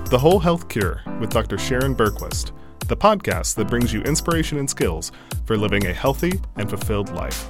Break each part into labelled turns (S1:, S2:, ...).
S1: The Whole Health Cure with Dr. Sharon Bergquist, the podcast that brings you inspiration and skills for living a healthy and fulfilled life.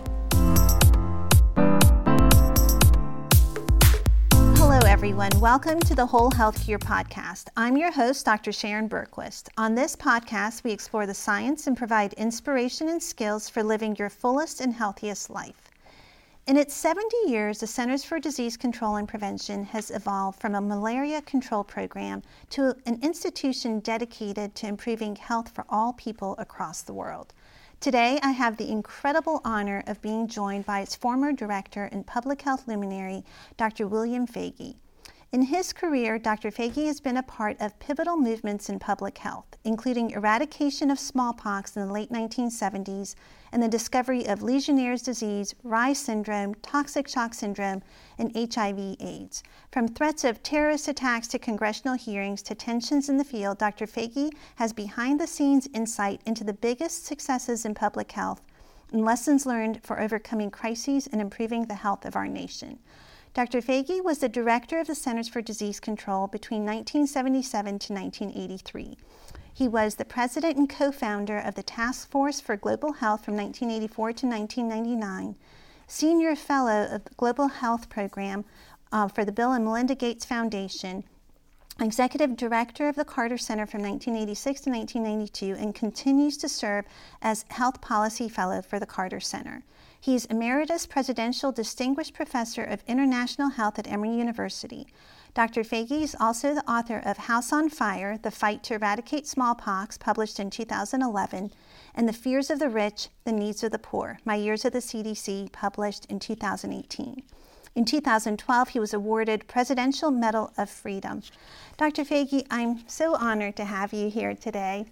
S2: Hello, everyone. Welcome to the Whole Health Cure podcast. I'm your host, Dr. Sharon Bergquist. On this podcast, we explore the science and provide inspiration and skills for living your fullest and healthiest life. In its 70 years, the Centers for Disease Control and Prevention has evolved from a malaria control program to an institution dedicated to improving health for all people across the world. Today, I have the incredible honor of being joined by its former director and public health luminary, Dr. William Foege. In his career, Dr. Foege has been a part of pivotal movements in public health, including eradication of smallpox in the late 1970s and the discovery of Legionnaire's disease, Reye syndrome, toxic shock syndrome, and HIV/AIDS. From threats of terrorist attacks to congressional hearings to tensions in the field, Dr. Foege has behind-the-scenes insight into the biggest successes in public health and lessons learned for overcoming crises and improving the health of our nation. Dr. Foege was the director of the Centers for Disease Control between 1977 to 1983. He was the president and co-founder of the Task Force for Global Health from 1984 to 1999, senior fellow of the Global Health Program for the Bill and Melinda Gates Foundation, executive director of the Carter Center from 1986 to 1992, and continues to serve as health policy fellow for the Carter Center. He's Emeritus Presidential Distinguished Professor of International Health at Emory University. Dr. Foege is also the author of House on Fire, The Fight to Eradicate Smallpox, published in 2011, and The Fears of the Rich, The Needs of the Poor, My Years at the CDC, published in 2018. In 2012, he was awarded Presidential Medal of Freedom. Dr. Foege, I'm so honored to have you here today.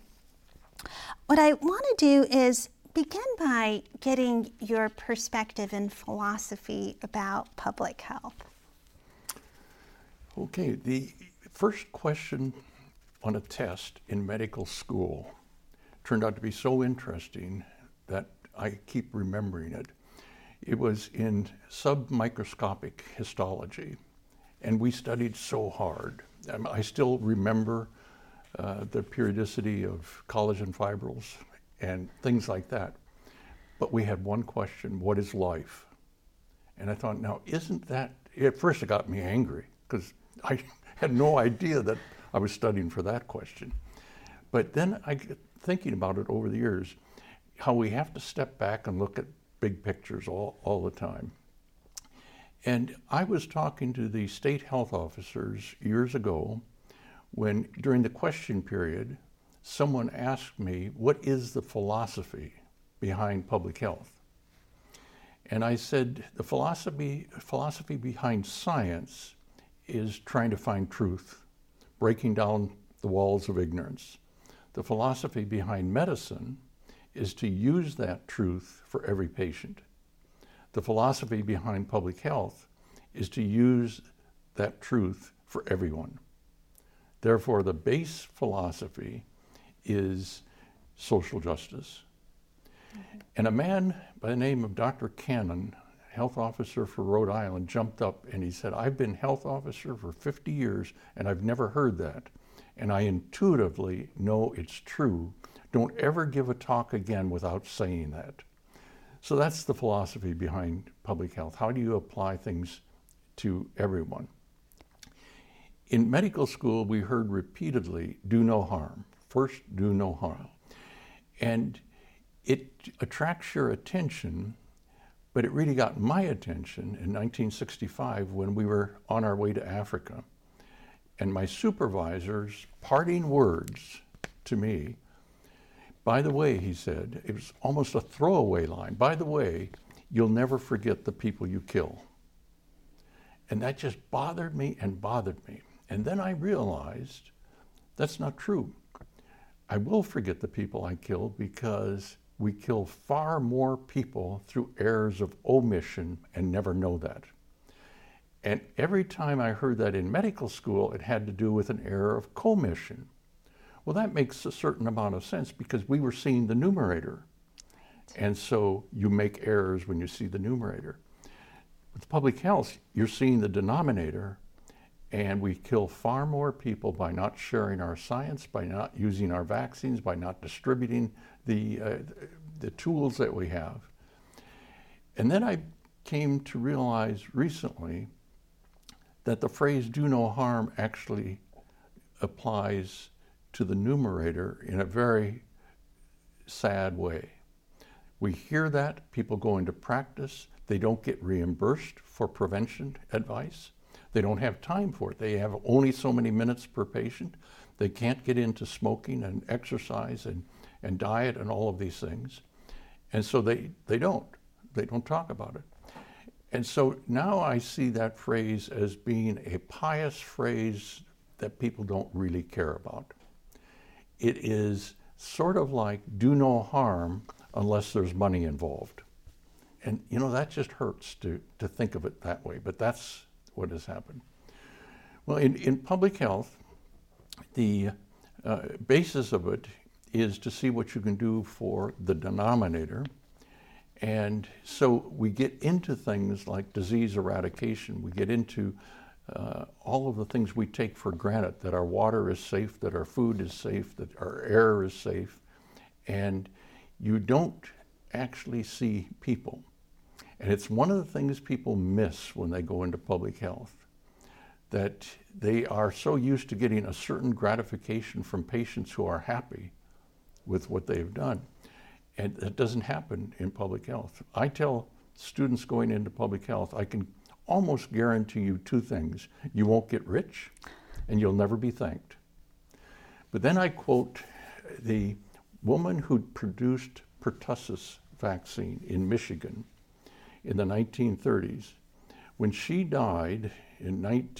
S2: What I want to do is begin by getting your perspective and philosophy about public health.
S3: Okay, the first question on a test in medical school turned out to be so interesting that I keep remembering it. It was in submicroscopic histology, and we studied so hard. I still remember the periodicity of collagen fibrils and things like that. But we had one question: what is life? And I thought, now, isn't that, at first it got me angry because I had no idea that I was studying for that question. But then I get thinking about it over the years, how we have to step back and look at big pictures all the time. And I was talking to the state health officers years ago when, during the question period, someone asked me, what is the philosophy behind public health? And I said, the philosophy behind science is trying to find truth, breaking down the walls of ignorance. The philosophy behind medicine is to use that truth for every patient. The philosophy behind public health is to use that truth for everyone. Therefore, the base philosophy is social justice. And a man by the name of Dr. Cannon, health officer for Rhode Island, jumped up and he said, I've been health officer for 50 years and I've never heard that. And I intuitively know it's true. Don't ever give a talk again without saying that. So that's the philosophy behind public health. How do you apply things to everyone? In medical school, we heard repeatedly, do no harm. First, do no harm. And it attracts your attention, but it really got my attention in 1965 when we were on our way to Africa. And my supervisor's parting words to me, by the way, he said, it was almost a throwaway line, by the way, you'll never forget the people you kill. And that just bothered me and bothered me. And then I realized that's not true. I will forget the people I kill because we kill far more people through errors of omission and never know that. And every time I heard that in medical school, it had to do with an error of commission. Well, that makes a certain amount of sense because we were seeing the numerator. And so you make errors when you see the numerator. With public health, you're seeing the denominator And we kill far more people by not sharing our science, by not using our vaccines, by not distributing the tools that we have. And then I came to realize recently that the phrase "do no harm" actually applies to the numerator in a very sad way. We hear that, people go into practice, they don't get reimbursed for prevention advice. They don't have time for it. They have only so many minutes per patient. They can't get into smoking and exercise and diet and all of these things. And so they don't talk about it. And so now I see that phrase as being a pious phrase that people don't really care about. It is sort of like do no harm unless there's money involved. And you know, that just hurts to think of it that way, but that's what has happened. Well, in public health, the basis of it is to see what you can do for the denominator. And so we get into things like disease eradication. We get into all of the things we take for granted, that our water is safe, that our food is safe, that our air is safe. And you don't actually see people. And it's one of the things people miss when they go into public health, that they are so used to getting a certain gratification from patients who are happy with what they've done. And that doesn't happen in public health. I tell students going into public health, I can almost guarantee you two things. You won't get rich, and you'll never be thanked. But then I quote the woman who produced pertussis vaccine in Michigan in the 1930s. When she died in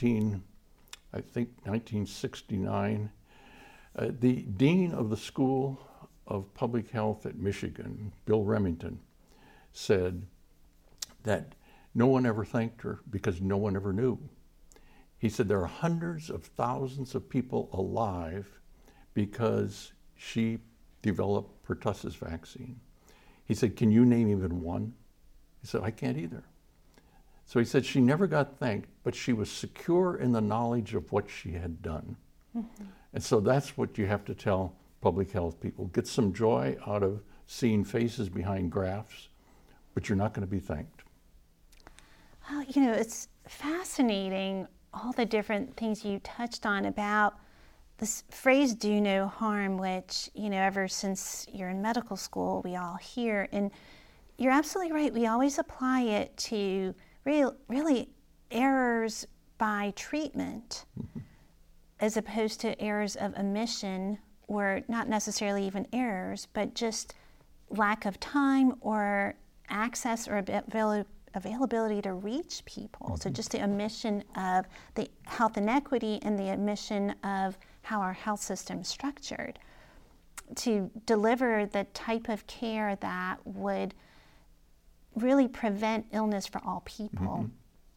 S3: 1969, the dean of the School of Public Health at Michigan, Bill Remington, said that no one ever thanked her because no one ever knew. He said there are hundreds of thousands of people alive because she developed pertussis vaccine. He said, can you name even one? He said, I can't either. So he said she never got thanked, but she was secure in the knowledge of what she had done. Mm-hmm. And so that's what you have to tell public health people. Get some joy out of seeing faces behind graphs, but you're not going to be thanked.
S2: Well, you know, it's fascinating, all the different things you touched on about this phrase "do no harm," which, you know, ever since you're in medical school, we all hear. And you're absolutely right. We always apply it to really errors by treatment, mm-hmm. as opposed to errors of omission, or not necessarily even errors, but just lack of time or access or availability to reach people. Mm-hmm. So just the omission of the health inequity and the omission of how our health system is structured to deliver the type of care that would really prevent illness for all people.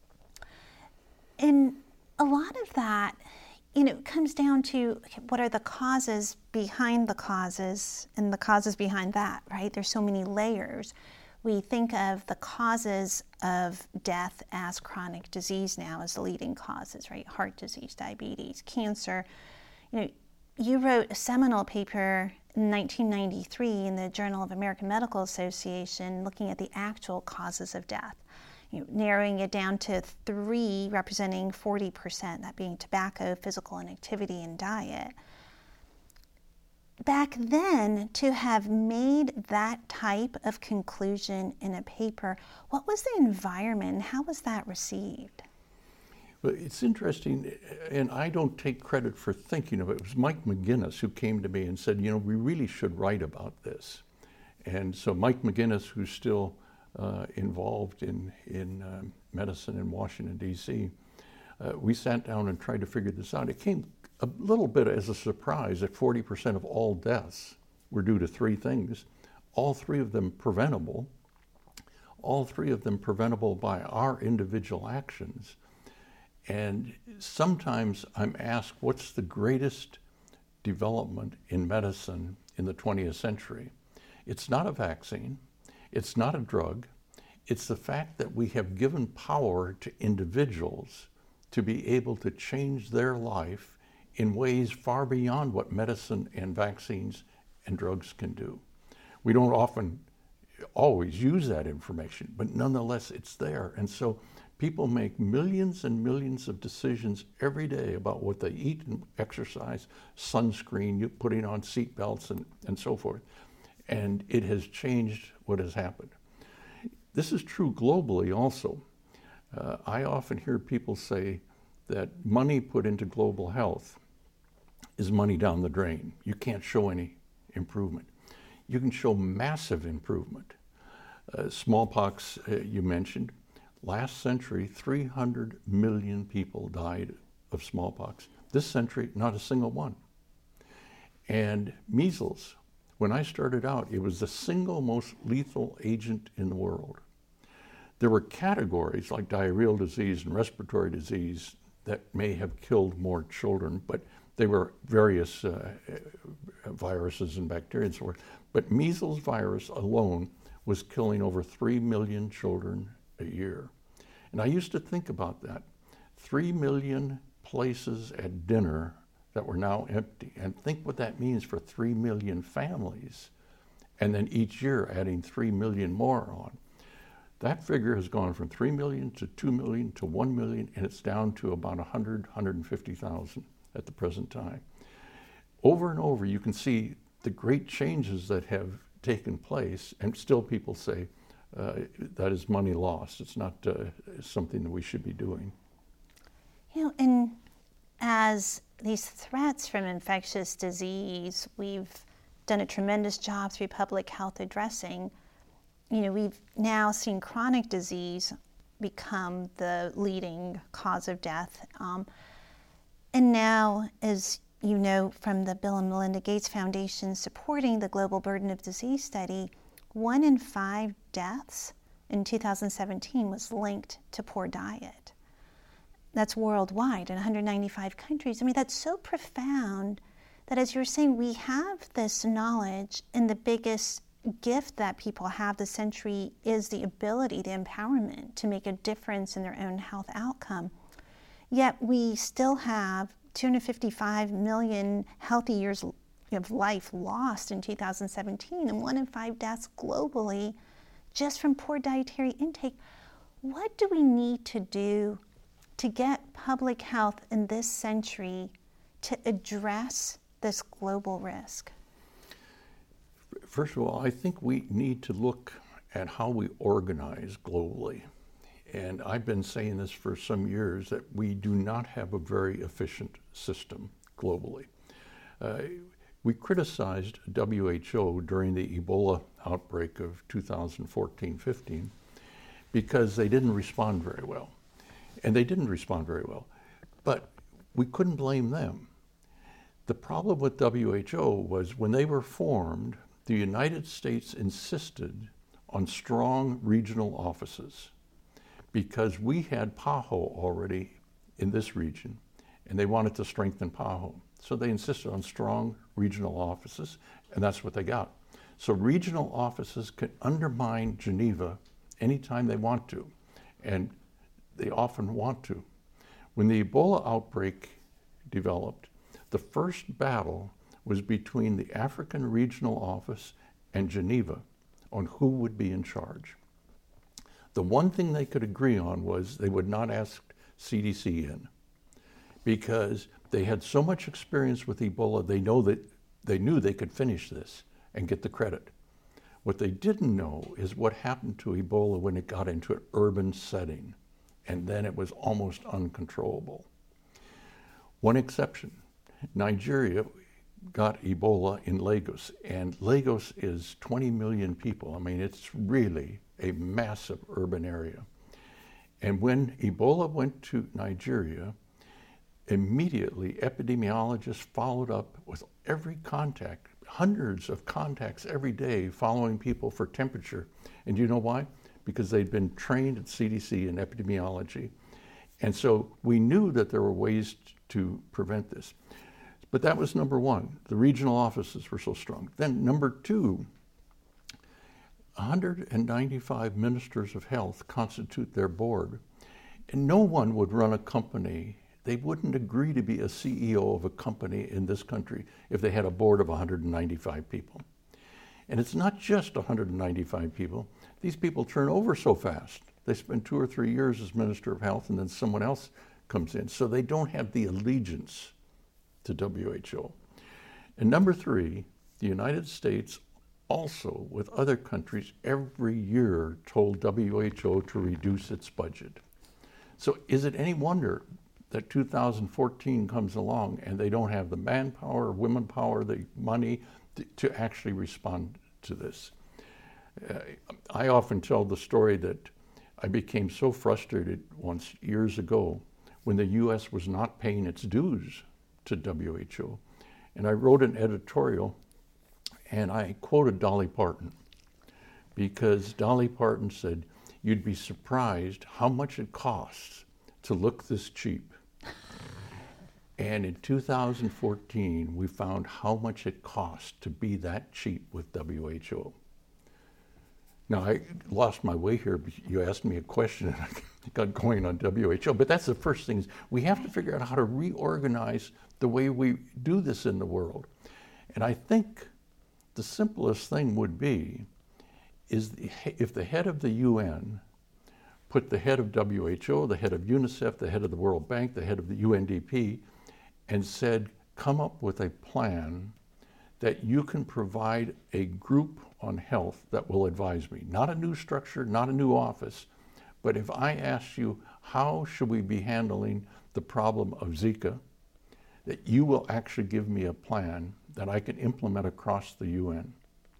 S2: Mm-hmm. And a lot of that, you know, comes down to what are the causes behind the causes and the causes behind that, right? There's so many layers. We think of the causes of death as chronic disease now as the leading causes, right? Heart disease, diabetes, cancer. You know, you wrote a seminal paper in 1993 in the Journal of American Medical Association looking at the actual causes of death, you know, narrowing it down to 3 representing 40%, that being tobacco, physical inactivity, and diet. Back then, to have made that type of conclusion in a paper, what was the environment and how was that received?
S3: Well, it's interesting, and I don't take credit for thinking of it. It was Mike McGinnis who came to me and said, you know, we really should write about this. And so Mike McGinnis, who's still involved in medicine in Washington, D.C., we sat down and tried to figure this out. It came a little bit as a surprise that 40% of all deaths were due to 3 things, all 3 of them preventable, all 3 of them preventable by our individual actions. And sometimes I'm asked, what's the greatest development in medicine in the 20th century? It's not a vaccine, it's not a drug, it's the fact that we have given power to individuals to be able to change their life in ways far beyond what medicine and vaccines and drugs can do. We don't often always use that information, but nonetheless it's there. And so people make millions and millions of decisions every day about what they eat and exercise, sunscreen, putting on seat belts and so forth. And it has changed what has happened. This is true globally also. I often hear people say that money put into global health is money down the drain. You can't show any improvement. You can show massive improvement. Smallpox, you mentioned. Last century, 300 million people died of smallpox. This century, not a single one. And measles, when I started out, it was the single most lethal agent in the world. There were categories like diarrheal disease and respiratory disease that may have killed more children, but they were various viruses and bacteria and so forth. But measles virus alone was killing over 3 million children a year. And I used to think about that. 3 million places at dinner that were now empty. And think what that means for 3 million families. And then each year adding 3 million more on. That figure has gone from 3 million to 2 million to 1 million, and it's down to about 150,000 at the present time. Over and over, you can see the great changes that have taken place, and still people say that is money lost. It's not something that we should be doing.
S2: You know, and as these threats from infectious disease, we've done a tremendous job through public health addressing. You know, we've now seen chronic disease become the leading cause of death. And now, as you know from the Bill and Melinda Gates Foundation supporting the Global Burden of Disease study, 1 in 5 deaths in 2017 was linked to poor diet. That's worldwide in 195 countries. I mean, that's so profound that, as you're saying, we have this knowledge, and the biggest gift that people have this century is the ability, the empowerment to make a difference in their own health outcome. Yet we still have 255 million healthy years of life lost in 2017, and 1 in 5 deaths globally just from poor dietary intake. What do we need to do to get public health in this century to address this global risk?
S3: First of all, I think we need to look at how we organize globally. And I've been saying this for some years, that we do not have a very efficient system globally. We criticized WHO during the Ebola outbreak of 2014-15 because they didn't respond very well. And they didn't respond very well. But we couldn't blame them. The problem with WHO was when they were formed, the United States insisted on strong regional offices because we had PAHO already in this region, and they wanted to strengthen PAHO. So they insisted on strong regional offices, and that's what they got. So regional offices can undermine Geneva anytime they want to, and they often want to. When the Ebola outbreak developed, the first battle was between the African Regional Office and Geneva on who would be in charge. The one thing they could agree on was they would not ask CDC in because they had so much experience with Ebola, they knew they could finish this and get the credit. What they didn't know is what happened to Ebola when it got into an urban setting, and then it was almost uncontrollable. One exception, Nigeria got Ebola in Lagos, and Lagos is 20 million people. I mean, it's really a massive urban area. And when Ebola went to Nigeria, immediately epidemiologists followed up with every contact, hundreds of contacts every day, following people for temperature. And do you know why? Because they'd been trained at CDC in epidemiology. And so we knew that there were ways to prevent this. But that was number one. The regional offices were so strong. Then number two, 195 ministers of health constitute their board. And no one would run a company. They wouldn't agree to be a CEO of a company in this country if they had a board of 195 people. And it's not just 195 people. These people turn over so fast. They spend 2 or 3 years as Minister of Health and then someone else comes in. So they don't have the allegiance to WHO. And number 3, the United States also, with other countries, every year told WHO to reduce its budget. So is it any wonder that 2014 comes along and they don't have the manpower, women power, the money to actually respond to this? I often tell the story that I became so frustrated once years ago when the U.S. was not paying its dues to WHO. And I wrote an editorial and I quoted Dolly Parton, because Dolly Parton said, "You'd be surprised how much it costs to look this cheap." And in 2014, we found how much it costs to be that cheap with WHO. Now, I lost my way here. You asked me a question and I got going on WHO, but that's the first thing. We have to figure out how to reorganize the way we do this in the world. And I think the simplest thing would be is if the head of the UN put the head of WHO, the head of UNICEF, the head of the World Bank, the head of the UNDP, and said, come up with a plan that you can provide a group on health that will advise me. Not a new structure, not a new office, but if I ask you, how should we be handling the problem of Zika, that you will actually give me a plan that I can implement across the UN.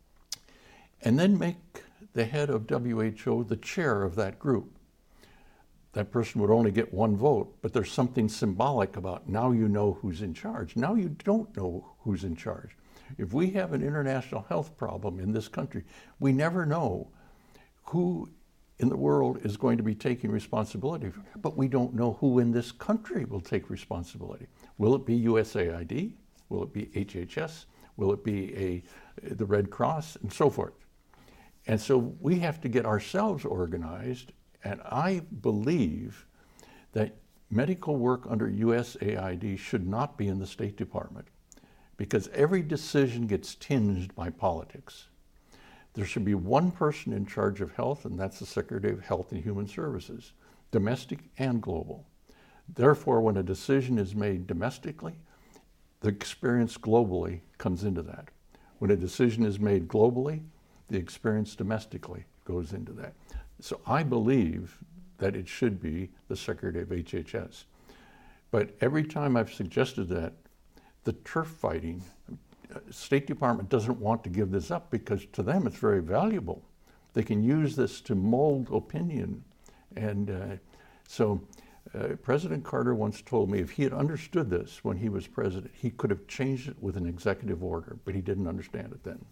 S3: And then make the head of WHO the chair of that group. That person would only get 1 vote, but there's something symbolic about now you know who's in charge. Now you don't know who's in charge. If we have an international health problem in this country, we never know who in the world is going to be taking responsibility, but we don't know who in this country will take responsibility. Will it be USAID? Will it be HHS? Will it be the Red Cross? And so forth. And so we have to get ourselves organized, and I believe that medical work under USAID should not be in the State Department, because every decision gets tinged by politics. There should be one person in charge of health, and that's the Secretary of Health and Human Services, domestic and global. Therefore, when a decision is made domestically, the experience globally comes into that. When a decision is made globally, the experience domestically goes into that. So I believe that it should be the Secretary of HHS. But every time I've suggested that, the turf fighting, State Department doesn't want to give this up because to them it's very valuable. They can use this to mold opinion. And so President Carter once told me if he had understood this when he was president, he could have changed it with an executive order, but he didn't understand it then.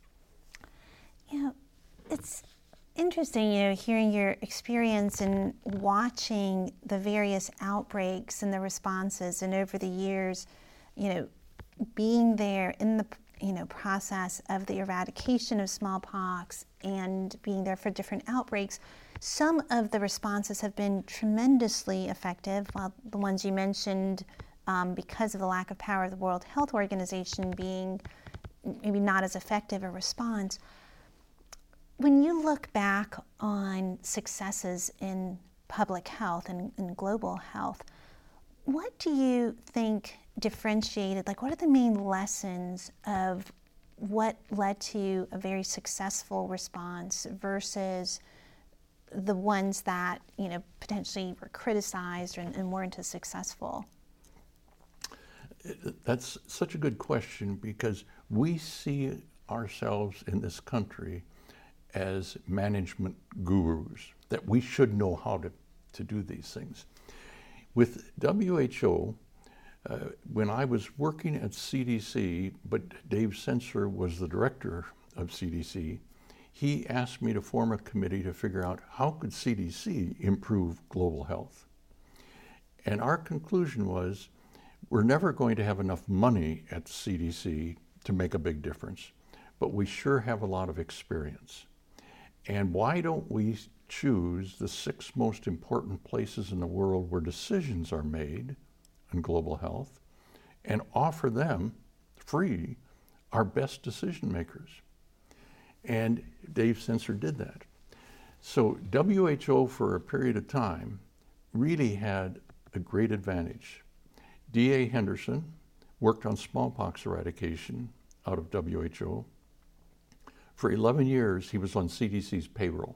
S2: Yeah, it's interesting, hearing your experience and watching the various outbreaks and the responses, and over the years, being there in the process of the eradication of smallpox and being there for different outbreaks. Some of the responses have been tremendously effective, while the ones you mentioned, because of the lack of power of the World Health Organization, being maybe not as effective a response. When you look back on successes in public health and in global health, what do you think differentiated, what are the main lessons of what led to a very successful response versus the ones that, potentially were criticized and weren't as successful?
S3: That's such a good question, because we see ourselves in this country as management gurus, that we should know how to do these things. With WHO, when I was working at CDC, but Dave Sensor was the director of CDC, he asked me to form a committee to figure out how could CDC improve global health. And our conclusion was, we're never going to have enough money at CDC to make a big difference, but we sure have a lot of experience. And why don't we choose the 6 most important places in the world where decisions are made on global health and offer them free our best decision makers. And Dave Sencer did that. So WHO for a period of time really had a great advantage. D.A. Henderson worked on smallpox eradication out of WHO. For 11 years, he was on CDC's payroll.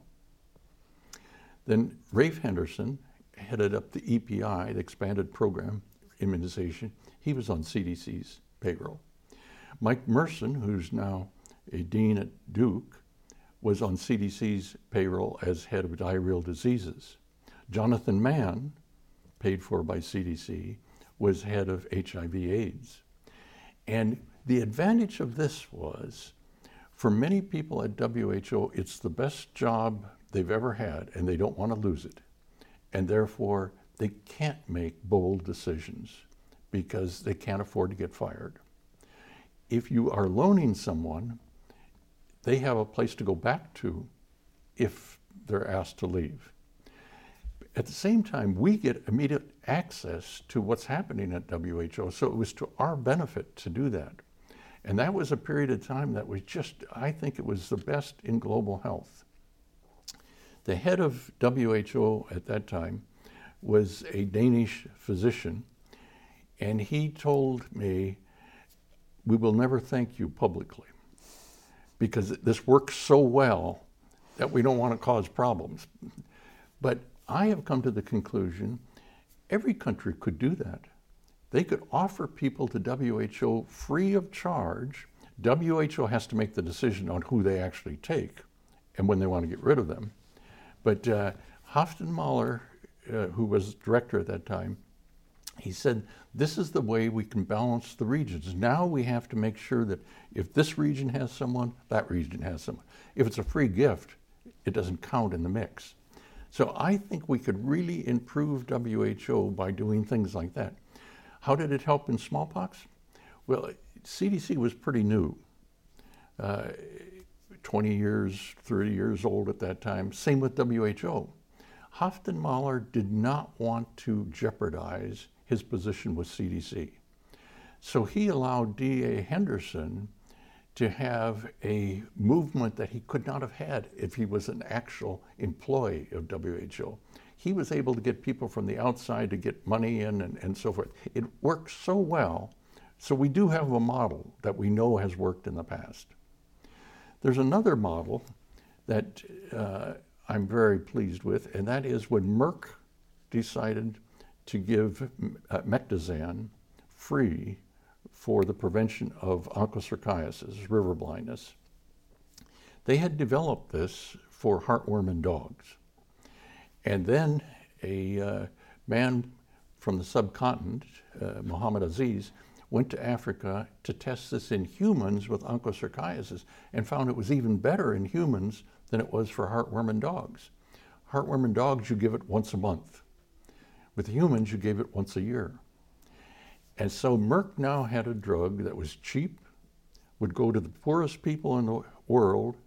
S3: Then Rafe Henderson headed up the EPI, the Expanded Program Immunization. He was on CDC's payroll. Mike Merson, who's now a dean at Duke, was on CDC's payroll as head of diarrheal diseases. Jonathan Mann, paid for by CDC, was head of HIV/AIDS. And the advantage of this was, for many people at WHO, it's the best job they've ever had, and they don't want to lose it. And therefore, they can't make bold decisions because they can't afford to get fired. If you are loaning someone, they have a place to go back to if they're asked to leave. At the same time, we get immediate access to what's happening at WHO, so it was to our benefit to do that. And that was a period of time that was just, I think it was the best in global health. The head of WHO at that time was a Danish physician, and he told me, "We will never thank you publicly because this works so well that we don't want to cause problems." But I have come to the conclusion every country could do that. They could offer people to WHO free of charge. WHO has to make the decision on who they actually take and when they want to get rid of them. But Hofstadter, who was director at that time, he said, this is the way we can balance the regions. Now we have to make sure that if this region has someone, that region has someone. If it's a free gift, it doesn't count in the mix. So I think we could really improve WHO by doing things like that. How did it help in smallpox? Well, CDC was pretty new. 20 years, 30 years old at that time. Same with WHO. Hofstadter did not want to jeopardize his position with CDC. So he allowed D.A. Henderson to have a movement that he could not have had if he was an actual employee of WHO. He was able to get people from the outside to get money in and so forth. It worked so well. So we do have a model that we know has worked in the past. There's another model that I'm very pleased with, and that is when Merck decided to give Mectizan free for the prevention of onchocerciasis, river blindness. They had developed this for heartworm in dogs. And then a man from the subcontinent, Muhammad Aziz, went to Africa to test this in humans with onchocerciasis and found it was even better in humans than it was for heartworm in dogs. Heartworm in dogs, you give it once a month. With humans, you gave it once a year. And so Merck now had a drug that was cheap, would go to the poorest people in the world,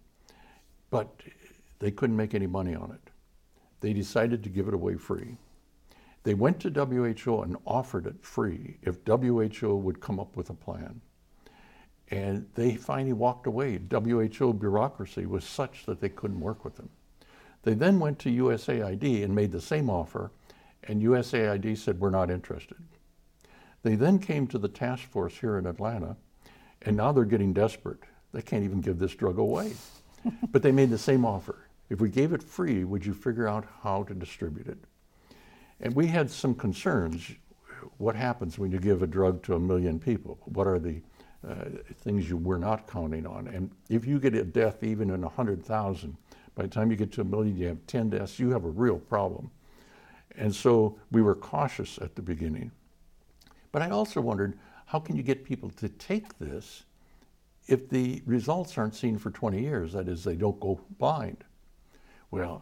S3: but they couldn't make any money on it. They decided to give it away free. They went to WHO and offered it free if WHO would come up with a plan. And they finally walked away. WHO bureaucracy was such that they couldn't work with them. They then went to USAID and made the same offer, and USAID said, we're not interested. They then came to the task force here in Atlanta, and now they're getting desperate. They can't even give this drug away. But they made the same offer. If we gave it free, would you figure out how to distribute it? And we had some concerns. What happens when you give a drug to 1 million people? What are the things you were not counting on? And if you get a death even in 100,000, by the time you get to 1 million, you have 10 deaths, you have a real problem. And so we were cautious at the beginning. But I also wondered, how can you get people to take this if the results aren't seen for 20 years? That is, they don't go blind. Well,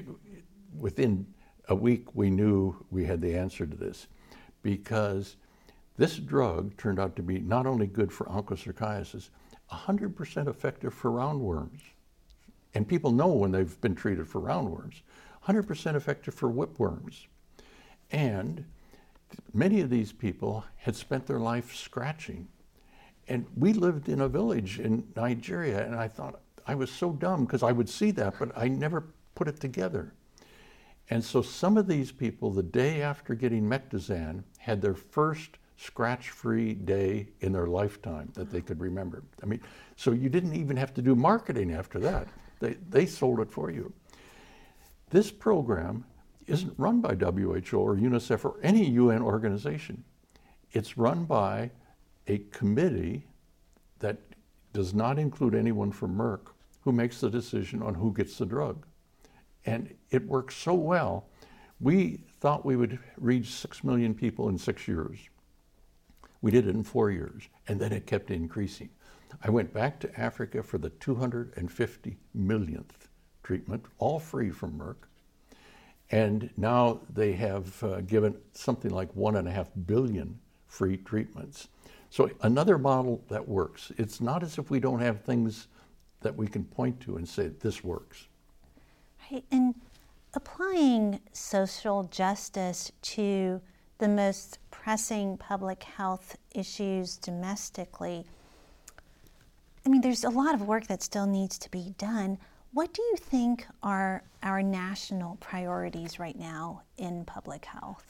S3: within a week, we knew we had the answer to this, because this drug turned out to be not only good for onchocerciasis, 100% effective for roundworms. And people know when they've been treated for roundworms. 100% effective for whipworms. And many of these people had spent their life scratching. And we lived in a village in Nigeria, and I thought I was so dumb because I would see that, but I never put it together. And so some of these people, the day after getting Mectizan, had their first scratch-free day in their lifetime that they could remember. I mean, so you didn't even have to do marketing after that. They sold it for you. This program isn't run by WHO or UNICEF or any UN organization. It's run by a committee that does not include anyone from Merck who makes the decision on who gets the drug. And it works so well. We thought we would reach 6 million people in 6 years. We did it in 4 years, and then it kept increasing. I went back to Africa for the 250 millionth treatment, all free from Merck. And now they have given something like 1.5 billion free treatments. So another model that works. It's not as if we don't have things that we can point to and say, this works.
S2: Right. And applying social justice to the most pressing public health issues domestically, I mean, there's a lot of work that still needs to be done. What do you think are our national priorities right now in public health?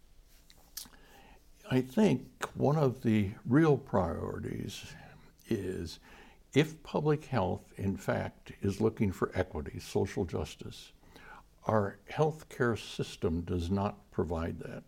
S3: I think one of the real priorities is if public health, in fact, is looking for equity, social justice, our healthcare system does not provide that.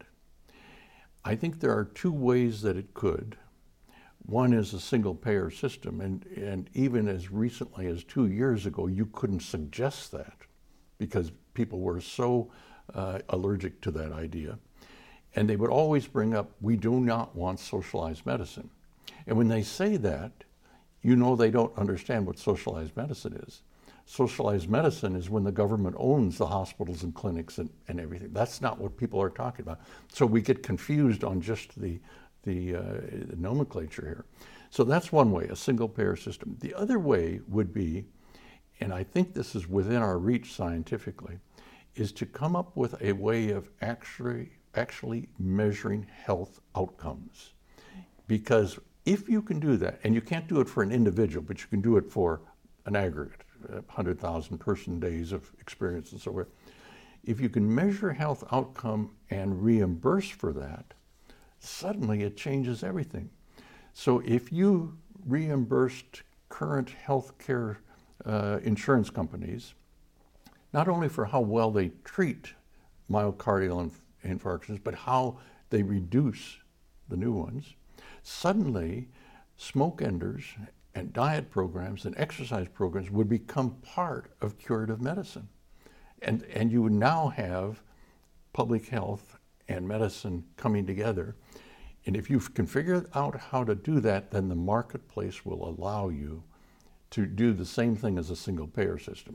S3: I think there are two ways that it could. One is a single-payer system, and even as recently as 2 years ago, you couldn't suggest that because people were so allergic to that idea. And they would always bring up, we do not want socialized medicine. And when they say that, you know they don't understand what socialized medicine is. Socialized medicine is when the government owns the hospitals and clinics and everything. That's not what people are talking about. So we get confused on just the nomenclature here. So that's one way, a single-payer system. The other way would be, and I think this is within our reach scientifically, is to come up with a way of actually measuring health outcomes. Because if you can do that, and you can't do it for an individual, but you can do it for an aggregate, 100,000 person days of experience and so forth. If you can measure health outcome and reimburse for that, suddenly it changes everything. So if you reimbursed current healthcare insurance companies, not only for how well they treat myocardial infarctions, but how they reduce the new ones, suddenly smoke enders and diet programs and exercise programs would become part of curative medicine. And you would now have public health and medicine coming together. And if you can figure out how to do that, then the marketplace will allow you to do the same thing as a single payer system.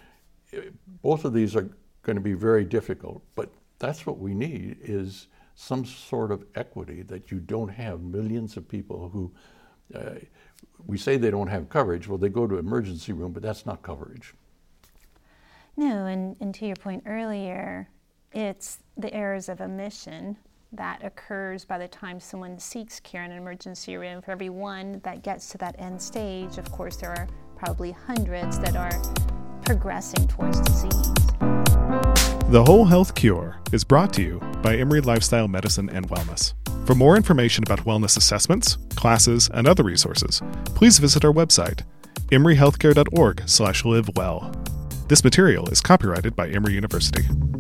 S3: Both of these are going to be very difficult, but that's what we need, is some sort of equity, that you don't have millions of people who, we say they don't have coverage. Well, they go to emergency room, but that's not coverage.
S2: No, and to your point earlier, it's the errors of omission that occurs by the time someone seeks care in an emergency room. For every one that gets to that end stage, of course, there are probably hundreds that are progressing towards disease.
S1: The Whole Health Cure is brought to you by Emory Lifestyle Medicine and Wellness. For more information about wellness assessments, classes, and other resources, please visit our website, emoryhealthcare.org/livewell. This material is copyrighted by Emory University.